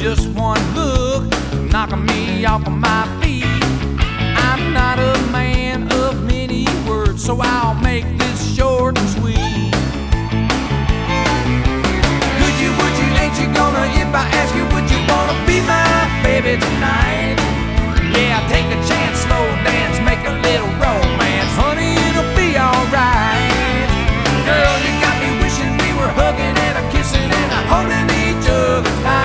just one look, knocking me off of my